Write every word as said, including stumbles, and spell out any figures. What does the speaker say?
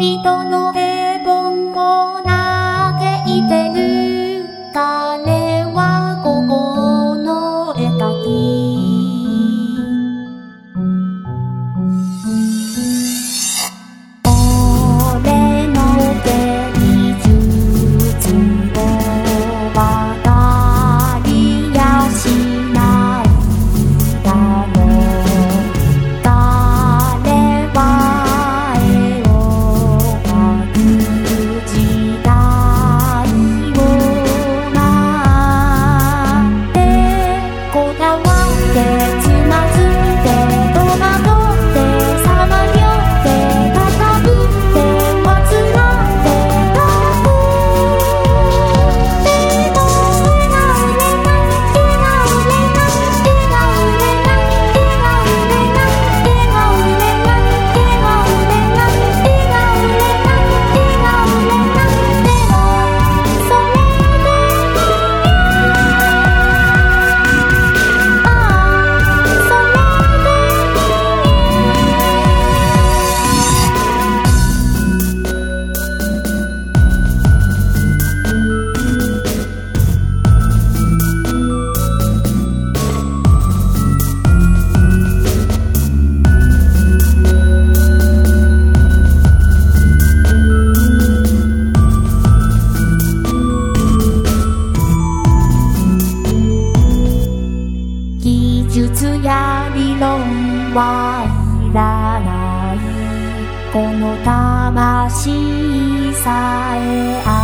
人の平凡を嘆いてる。彼はここの絵描き。俺の芸術を分かりやしないだろう。彼は絵を描く時代を待ってこだわってつまずいて戸惑ってさまよって高ぶって集まってたでも笑顔でない笑顔でない笑顔でない笑顔でない笑顔でない笑顔でない笑顔でない笑顔でないでもそれでいいああそれで技術や理論はいらない。この魂さえあ